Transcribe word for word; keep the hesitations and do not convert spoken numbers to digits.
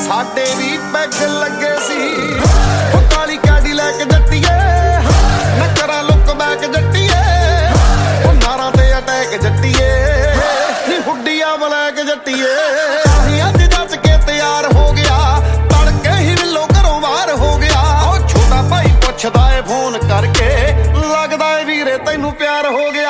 ਸਾਡੇ ਵੀ ਪੈਗ ਲੱਗੇ ਸੀ ਉਹ ਕਾਲੀ ਕਾਡੀ ਲੈ ਕੇ ਜੱਟੀਏ ਨਾ ਕਰਾਂ ਲੁੱਕ ਬੈਕ ਜੱਟੀਏ ਉਹ ਨਾਰਾਂ ਤੇ ਅਟੈਕ ਜੱਟੀਏ ਨੀ ਹੁੱਡੀਆਂ ਬਲੈਕ ਜੱਟੀਏ ਅਸੀਂ ਅੱਜ ਜੱਜ ਕੇ ਤਿਆਰ ਹੋ ਗਿਆ ਤੜਕੇ ਹੀ ਵਿੱਲੋ ਘਰੋਂ ਬਾਹਰ ਹੋ ਗਿਆ ਉਹ ਛੋਟਾ ਭਾਈ ਪੁੱਛਦਾ ਏ ਫੋਨ ਕਰਕੇ ਲੱਗਦਾ ਏ ਵੀਰੇ ਤੈਨੂੰ ਪਿਆਰ ਹੋ ਗਿਆ।